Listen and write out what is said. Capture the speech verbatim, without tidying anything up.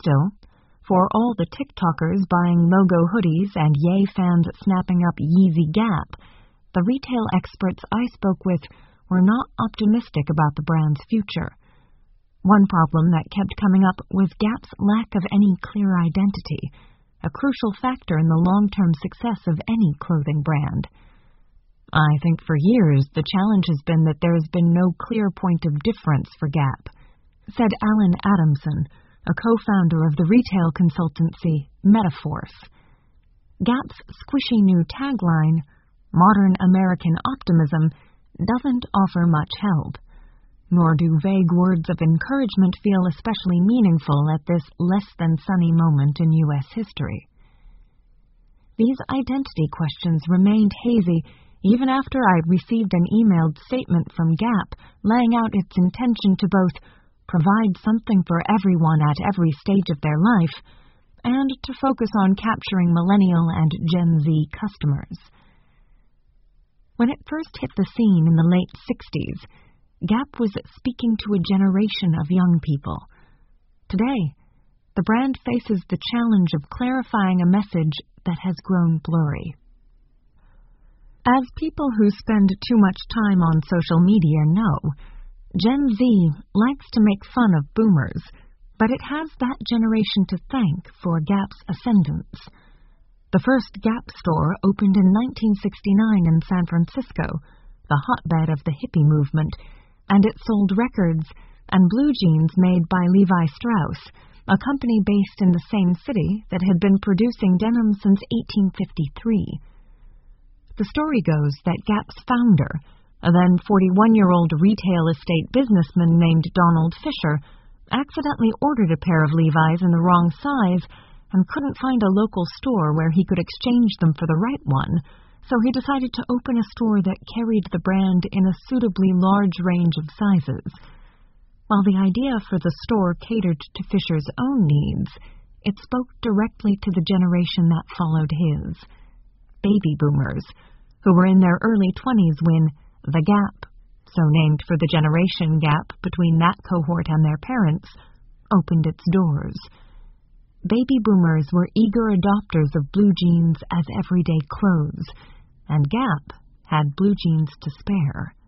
Still, for all the TikTokers buying logo hoodies and Ye fans snapping up Yeezy Gap, the retail experts I spoke with were not optimistic about the brand's future. One problem that kept coming up was Gap's lack of any clear identity, a crucial factor in the long-term success of any clothing brand. I think for years the challenge has been that there has been no clear point of difference for Gap, said Alan Adamson, a co-founder of the retail consultancy Metaforce. Gap's squishy new tagline, Modern American Optimism, doesn't offer much help, nor do vague words of encouragement feel especially meaningful at this less-than-sunny moment in U S history. These identity questions remained hazy even after I'd received an emailed statement from Gap laying out its intention to both provide something for everyone at every stage of their life and to focus on capturing millennial and Gen Z customers. When it first hit the scene in the late sixties, Gap was speaking to a generation of young people. Today, the brand faces the challenge of clarifying a message that has grown blurry. As people who spend too much time on social media know, Gen Z likes to make fun of boomers, but it has that generation to thank for Gap's ascendance. The first Gap store opened in nineteen sixty-nine in San Francisco, the hotbed of the hippie movement, and it sold records and blue jeans made by Levi Strauss, a company based in the same city that had been producing denim since eighteen fifty-three. The story goes that Gap's founder, a then forty-one-year-old retail estate businessman named Donald Fisher, accidentally ordered a pair of Levi's in the wrong size and couldn't find a local store where he could exchange them for the right one, so he decided to open a store that carried the brand in a suitably large range of sizes. While the idea for the store catered to Fisher's own needs, it spoke directly to the generation that followed his, baby boomers, who were in their early twenties when The Gap, so named for the generation gap between that cohort and their parents, opened its doors. Baby boomers were eager adopters of blue jeans as everyday clothes, and Gap had blue jeans to spare.